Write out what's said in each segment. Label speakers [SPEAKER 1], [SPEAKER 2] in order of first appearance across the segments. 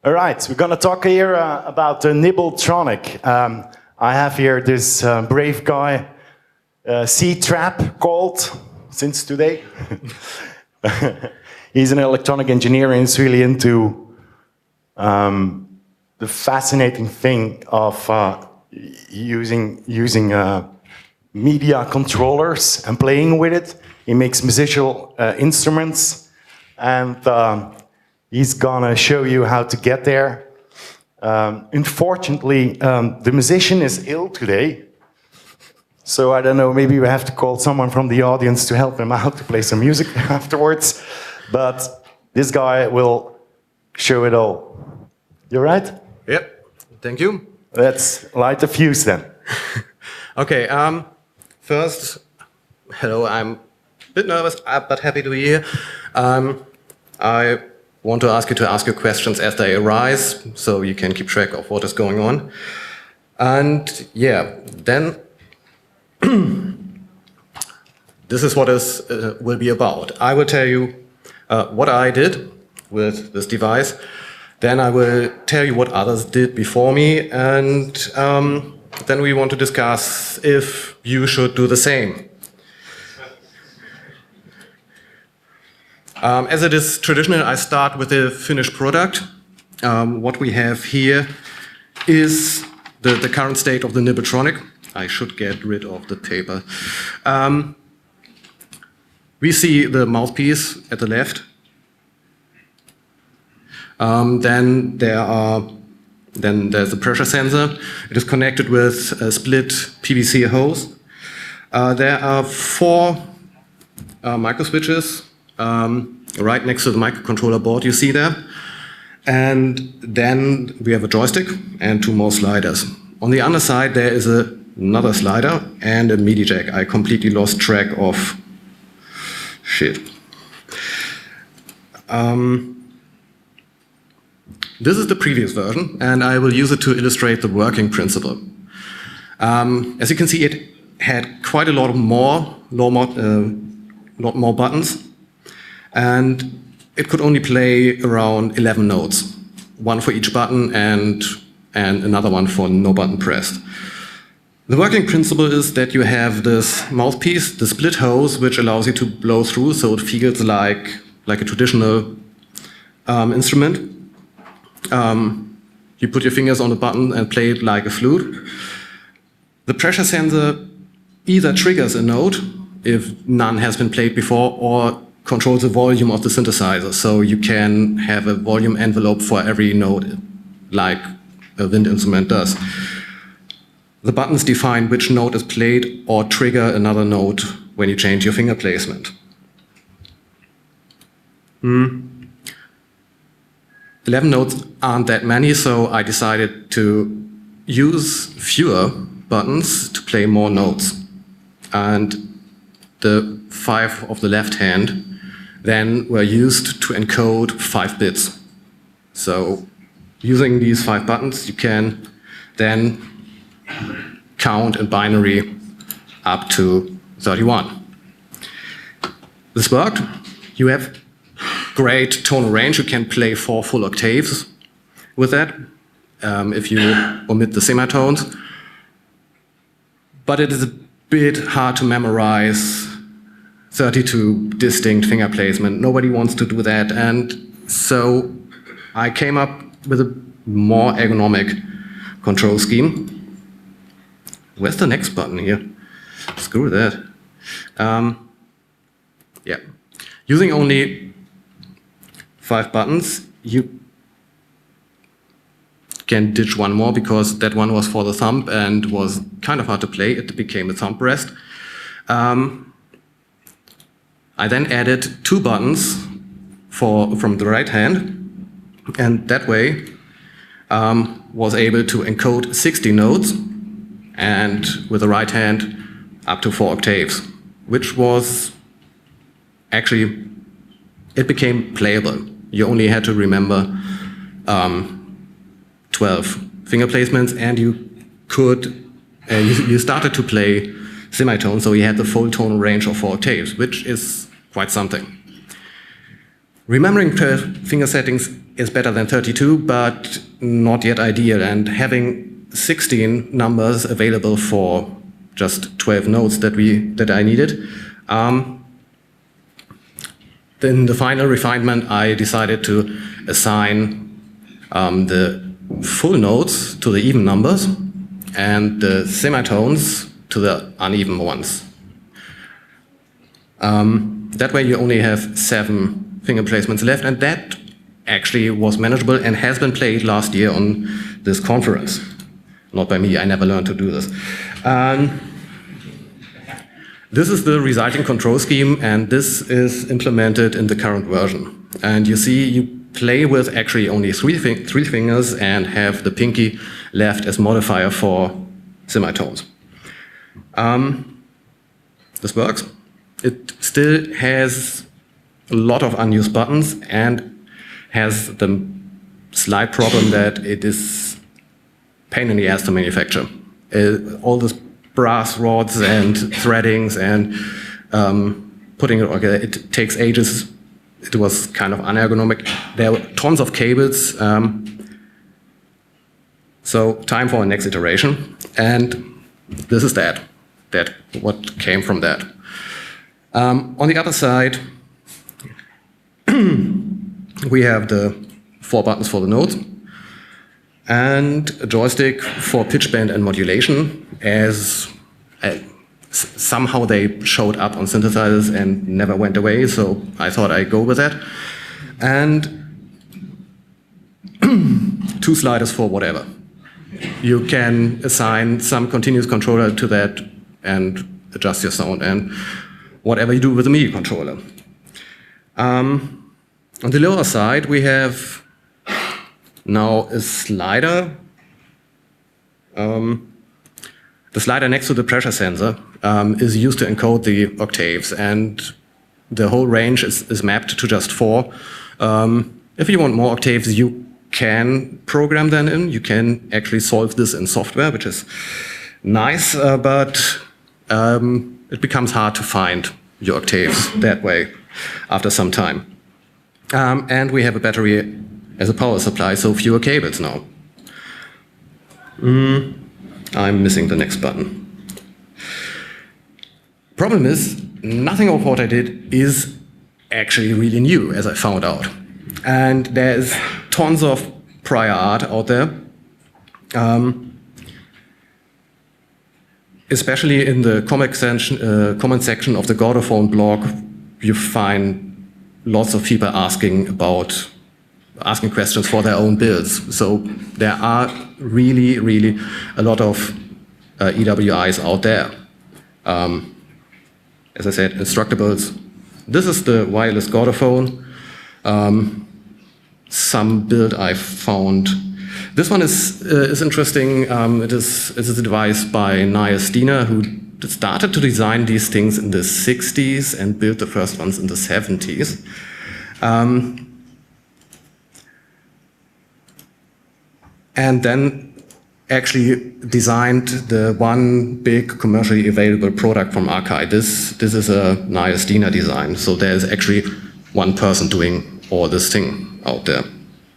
[SPEAKER 1] All right, we're going to talk here about the Nibbletronic. I have here this brave guy, C-Trap called, since today. He's an electronic engineer and he's really into the fascinating thing of using media controllers and playing with it. He makes musical instruments, and he's gonna show you how to get there. Unfortunately, the musician is ill today, so I don't know, maybe we have to call someone from the audience to help him out to play some music afterwards. But this guy will show it all. You right?
[SPEAKER 2] Yep, thank you.
[SPEAKER 1] Let's light the fuse then.
[SPEAKER 2] Okay, first, hello, I'm a bit nervous, but happy to be here. I want to ask your questions as they arise, so you can keep track of what is going on. And yeah, then this is what is will be about. I will tell you what I did with this device. Then I will tell you what others did before me, and then we want to discuss if you should do the same. As it is traditional, I start with the finished product. What we have here is the current state of the Nibbletronic. I should get rid of the paper. We see the mouthpiece at the left. Then there's a pressure sensor. It is connected with a split PVC hose. There are 4 micro switches right next to the microcontroller board you see there. And then we have a joystick and 2 more sliders. On the other side there is another slider and a MIDI jack. I completely lost track of shit. This is the previous version, and I will use it to illustrate the working principle. As you can see, it had quite a lot more buttons, and it could only play around 11 notes, 1 for each button and another one for no button pressed. The working principle is that you have this mouthpiece, the split hose, which allows you to blow through, so it feels like a traditional instrument. You put your fingers on the button and play it like a flute. The pressure sensor either triggers a note if none has been played before, or controls the volume of the synthesizer, so you can have a volume envelope for every note, like a wind instrument does. The buttons define which note is played or trigger another note when you change your finger placement. 11 notes aren't that many, so I decided to use fewer buttons to play more notes. And the 5 of the left hand then were used to encode 5 bits. So using these 5 buttons, you can then count in binary up to 31. This worked. You have great tonal range. You can play 4 full octaves with that, if you omit the semitones. But it is a bit hard to memorize 32 distinct finger placement. Nobody wants to do that, and so I came up with a more ergonomic control scheme. Where's the next button here? Screw that. Yeah. Using only 5 buttons, you can ditch 1 more because that one was for the thumb and was kind of hard to play. It became a thumb rest. I then added 2 buttons from the right hand, and that way was able to encode 60 notes, and with the right hand up to 4 octaves, which was actually, it became playable. You only had to remember 12 finger placements, and you started to play semitones, so you had the full tonal range of 4 octaves, which is quite something. Remembering 12 finger settings is better than 32, but not yet ideal. And having 16 numbers available for just 12 notes that I needed. In the final refinement, I decided to assign the full notes to the even numbers and the semitones to the uneven ones. That way you only have 7 finger placements left, and that actually was manageable and has been played last year on this conference. Not by me, I never learned to do this. This is the resulting control scheme, and this is implemented in the current version. And you see, you play with actually only three fingers and have the pinky left as modifier for semitones. This works. It still has a lot of unused buttons and has the slight problem that it is pain in the ass to manufacture. All this brass rods and threadings and putting it together, it takes ages. It was kind of unergonomic. There were tons of cables. So time for a next iteration. And this is that what came from that. On the other side, we have the 4 buttons for the notes and a joystick for pitch bend and modulation, as somehow they showed up on synthesizers and never went away, so I thought I'd go with that. And 2 sliders for whatever. You can assign some continuous controller to that and adjust your sound and whatever you do with the MIDI controller. On the lower side, we have now a slider. The slider next to the pressure sensor is used to encode the octaves, and the whole range is mapped to just 4. If you want more octaves, you can program them in. You can actually solve this in software, which is nice, but it becomes hard to find your octaves that way after some time. And we have a battery as a power supply, so fewer cables now. I'm missing the next button. Problem is, nothing of what I did is actually really new, as I found out. And there's tons of prior art out there. Especially in the comment section of the Gordophone blog, you find lots of people asking questions for their own builds. So there are really, really a lot of EWIs out there. As I said, Instructables. This is the wireless Gordophone. Some build I found. This one is interesting. It is a device by Nias Diener, who started to design these things in the 60s and built the first ones in the 70s. And then actually designed the one big commercially available product from Akai. This is a Nias Diener design, so there's actually one person doing all this thing out there.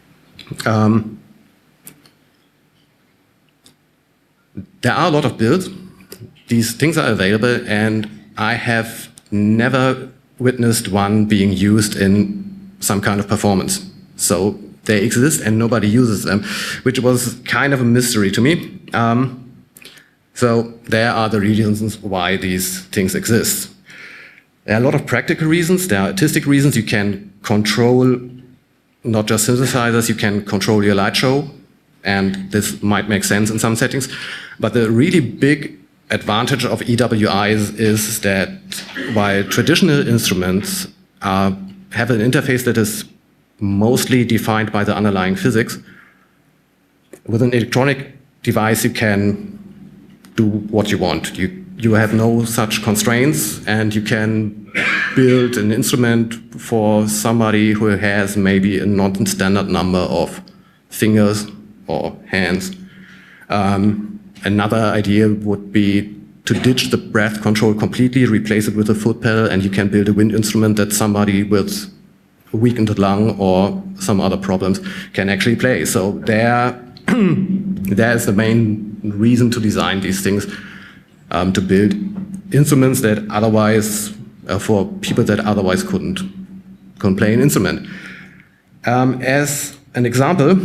[SPEAKER 2] There are a lot of builds. These things are available, and I have never witnessed one being used in some kind of performance. So they exist and nobody uses them, which was kind of a mystery to me. So there are the reasons why these things exist. There are a lot of practical reasons. There are artistic reasons. You can control not just synthesizers, you can control your light show, and this might make sense in some settings. But the really big advantage of EWIs is that while traditional instruments have an interface that is mostly defined by the underlying physics, with an electronic device you can do what you want. You have no such constraints, and you can build an instrument for somebody who has maybe a non-standard number of fingers or hands. Another idea would be to ditch the breath control completely, replace it with a foot pedal, and you can build a wind instrument that somebody with weakened lung or some other problems, can actually play. So there is the main reason to design these things, to build instruments that otherwise, for people that otherwise couldn't play an instrument. As an example,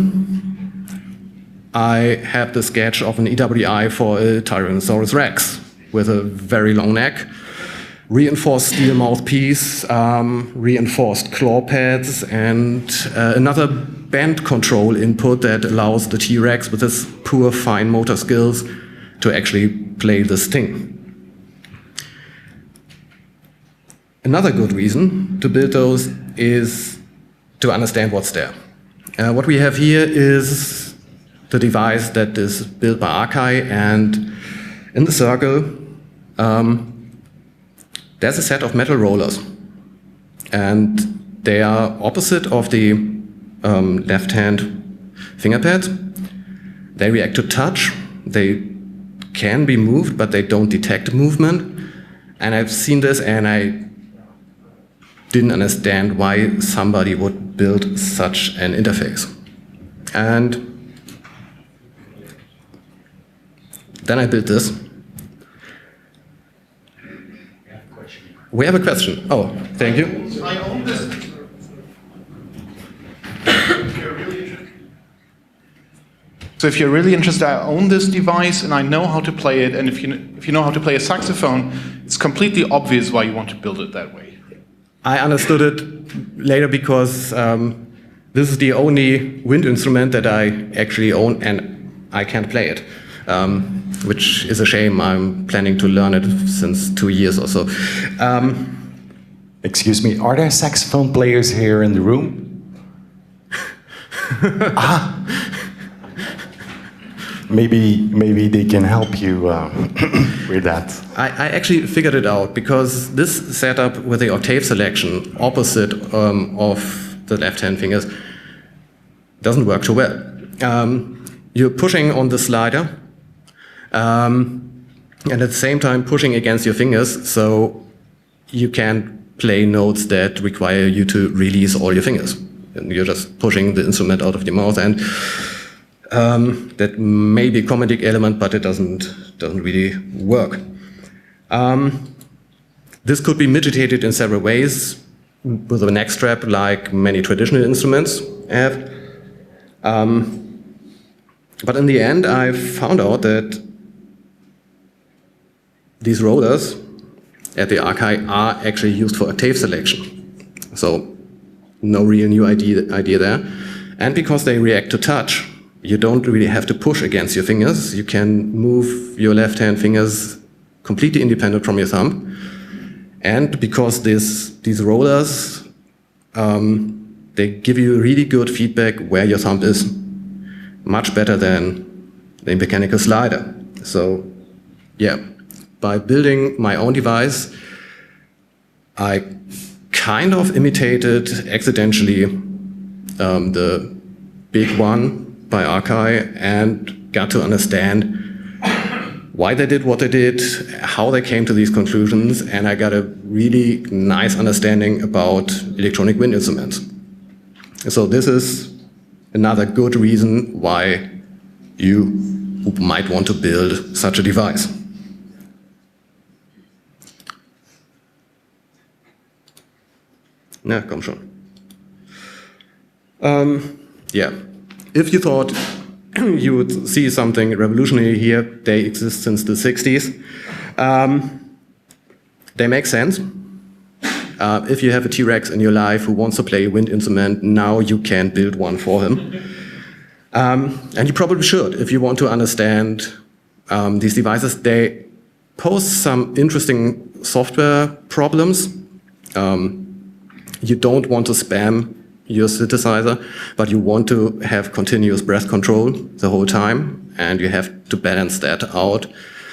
[SPEAKER 2] I have the sketch of an EWI for a Tyrannosaurus Rex with a very long neck, reinforced steel mouthpiece, reinforced claw pads, and another band control input that allows the T-Rex with his poor fine motor skills to actually play this thing. Another good reason to build those is to understand what's there. What we have here is the device that is built by Akai, and in the circle there's a set of metal rollers, and they are opposite of the left-hand finger pads. They react to touch. They can be moved, but they don't detect movement. And I've seen this, and I didn't understand why somebody would build such an interface. And then I built this. We have a question. Oh, thank you.
[SPEAKER 3] I own this. So if you're really interested, I own this device and I know how to play it. And if you know how to play a saxophone, it's completely obvious why you want to build it that way.
[SPEAKER 2] I understood it later because this is the only wind instrument that I actually own, and I can't play it, which is a shame. I'm planning to learn it since 2 years or so.
[SPEAKER 1] Excuse me, are there saxophone players here in the room? Maybe they can help you with that.
[SPEAKER 2] I actually figured it out because this setup with the octave selection opposite of the left-hand fingers doesn't work too well. You're pushing on the slider and at the same time pushing against your fingers, so you can play notes that require you to release all your fingers. And you're just pushing the instrument out of your mouth, and that may be a comedic element, but it doesn't really work. This could be mitigated in several ways with a neck strap, like many traditional instruments have. But in the end, I found out that these rollers at the Akai are actually used for octave selection. So no real new idea there. And because they react to touch, you don't really have to push against your fingers. You can move your left-hand fingers completely independent from your thumb. And because these rollers, they give you really good feedback where your thumb is, much better than the mechanical slider. So yeah, by building my own device, I kind of imitated accidentally the big one by Akai and got to understand why they did what they did, how they came to these conclusions, and I got a really nice understanding about electronic wind instruments. So this is another good reason why you might want to build such a device. Na, komm schon. Yeah. If you thought you would see something revolutionary here, they exist since the 60s. They make sense. If you have a T-Rex in your life who wants to play a wind instrument, now you can build one for him. And you probably should if you want to understand these devices. They pose some interesting software problems. You don't want to spam your synthesizer, but you want to have continuous breath control the whole time, and you have to balance that out.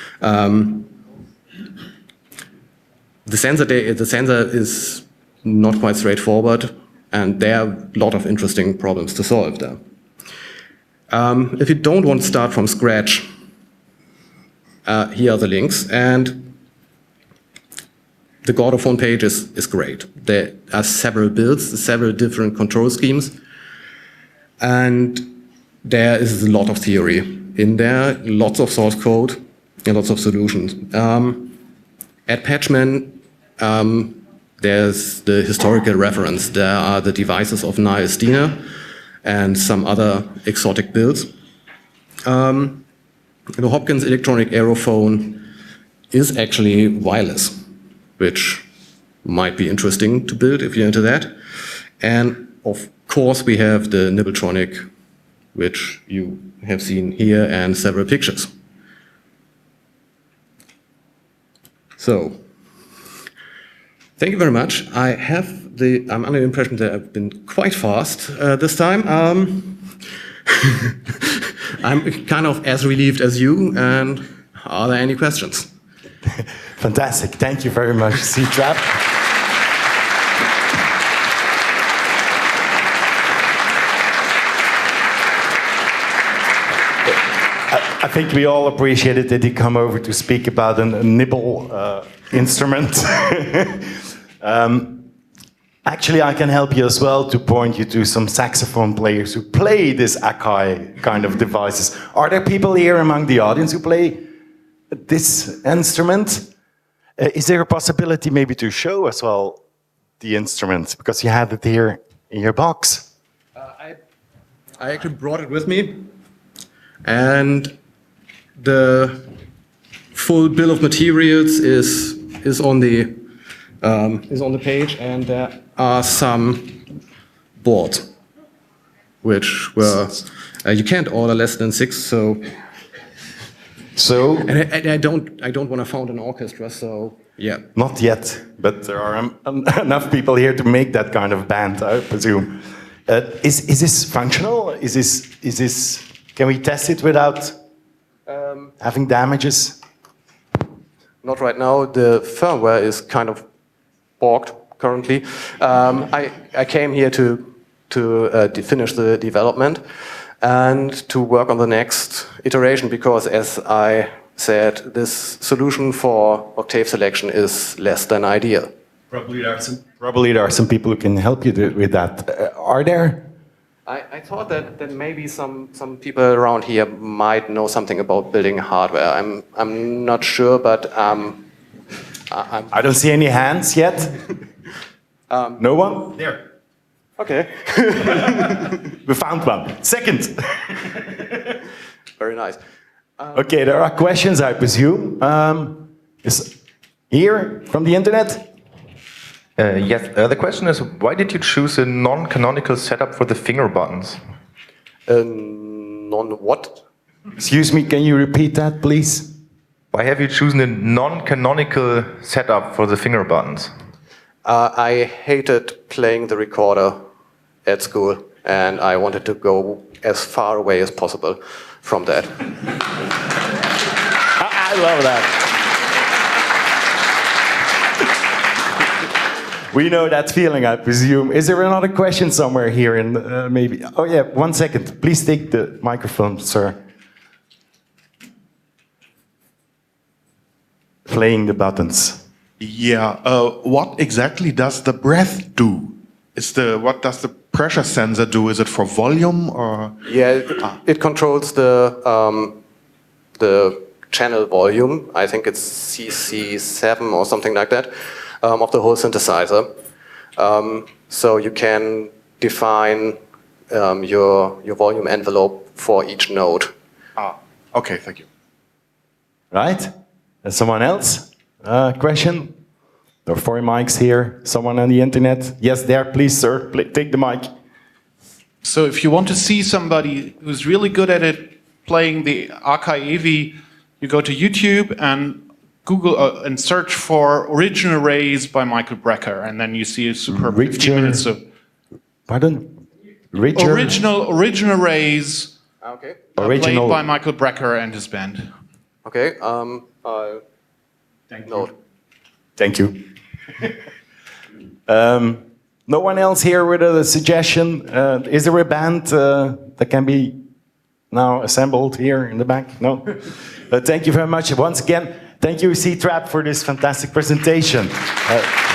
[SPEAKER 2] The sensor is not quite straightforward, and there are a lot of interesting problems to solve there. If you don't want to start from scratch, here are the links, and the Gordophone page is great. There are several builds, several different control schemes, and there is a lot of theory in there, lots of source code, and lots of solutions. At Patchman, there's the historical reference. There are the devices of Niles Diener and some other exotic builds. The Hopkins electronic aerophone is actually wireless, which might be interesting to build if you're into that. And of course, we have the Nibbletronic, which you have seen here, and several pictures. So, thank you very much. I'm under the impression that I've been quite fast this time. I'm kind of as relieved as you, and are there any questions?
[SPEAKER 1] Fantastic. Thank you very much, C-Trap. I think we all appreciated that you come over to speak about a nibble instrument. Actually, I can help you as well to point you to some saxophone players who play this Akai kind of devices. Are there people here among the audience who play this instrument? Is there a possibility maybe to show as well the instrument? Because you have it here in your box.
[SPEAKER 2] I actually brought it with me, and the full bill of materials is on the page, and there are some boards, which were you can't order less than 6, so. And I don't want to found an orchestra, so yeah.
[SPEAKER 1] Not yet, but there are enough people here to make that kind of band, I presume. Is this functional? Is this? Can we test it without having damages?
[SPEAKER 2] Not right now. The firmware is kind of borked currently. I came here to finish the development and to work on the next iteration, because, as I said, this solution for octave selection is less than ideal.
[SPEAKER 1] Probably there are some people who can help you with that. Are there?
[SPEAKER 2] I thought that maybe some people around here might know something about building hardware. I'm not sure, but
[SPEAKER 1] I don't see any hands yet. No one? There.
[SPEAKER 2] Okay.
[SPEAKER 1] We found one. Second.
[SPEAKER 2] Very nice.
[SPEAKER 1] Okay, there are questions, I presume. Is here from the internet?
[SPEAKER 4] Yes, the question is, why did you choose a non-canonical setup for the finger buttons?
[SPEAKER 2] Non-what?
[SPEAKER 1] Excuse me, can you repeat that, please?
[SPEAKER 4] Why have you chosen a non-canonical setup for the finger buttons?
[SPEAKER 2] I hated playing the recorder at school, and I wanted to go as far away as possible from that.
[SPEAKER 1] I love that. We know that feeling, I presume. Is there another question somewhere here? In maybe. Oh yeah, 1 second. Please take the microphone, sir. Playing the buttons.
[SPEAKER 5] Yeah. What exactly does the breath do? What does the pressure sensor do? Is it for volume or?
[SPEAKER 2] Yeah, it controls the channel volume. I think it's CC7 or something like that. Of the whole synthesizer. So you can define your volume envelope for each node.
[SPEAKER 5] Okay, thank you.
[SPEAKER 1] Right? And someone else? Question? There are 4 mics here. Someone on the internet? Yes, there, please, sir. Take the mic.
[SPEAKER 3] So if you want to see somebody who's really good at it, playing the Akai EV, you go to YouTube and Google and search for Origin Arrays by Michael Brecker, and then you see a superb 15 minutes of...
[SPEAKER 1] Pardon?
[SPEAKER 3] Origin Arrays
[SPEAKER 2] Okay.
[SPEAKER 3] played by Michael Brecker and his band.
[SPEAKER 2] Okay. Note.
[SPEAKER 1] Thank you. No one else here with a suggestion? Is there a band that can be now assembled here in the back? No? Thank you very much once again. Thank you, C-Trap, for this fantastic presentation.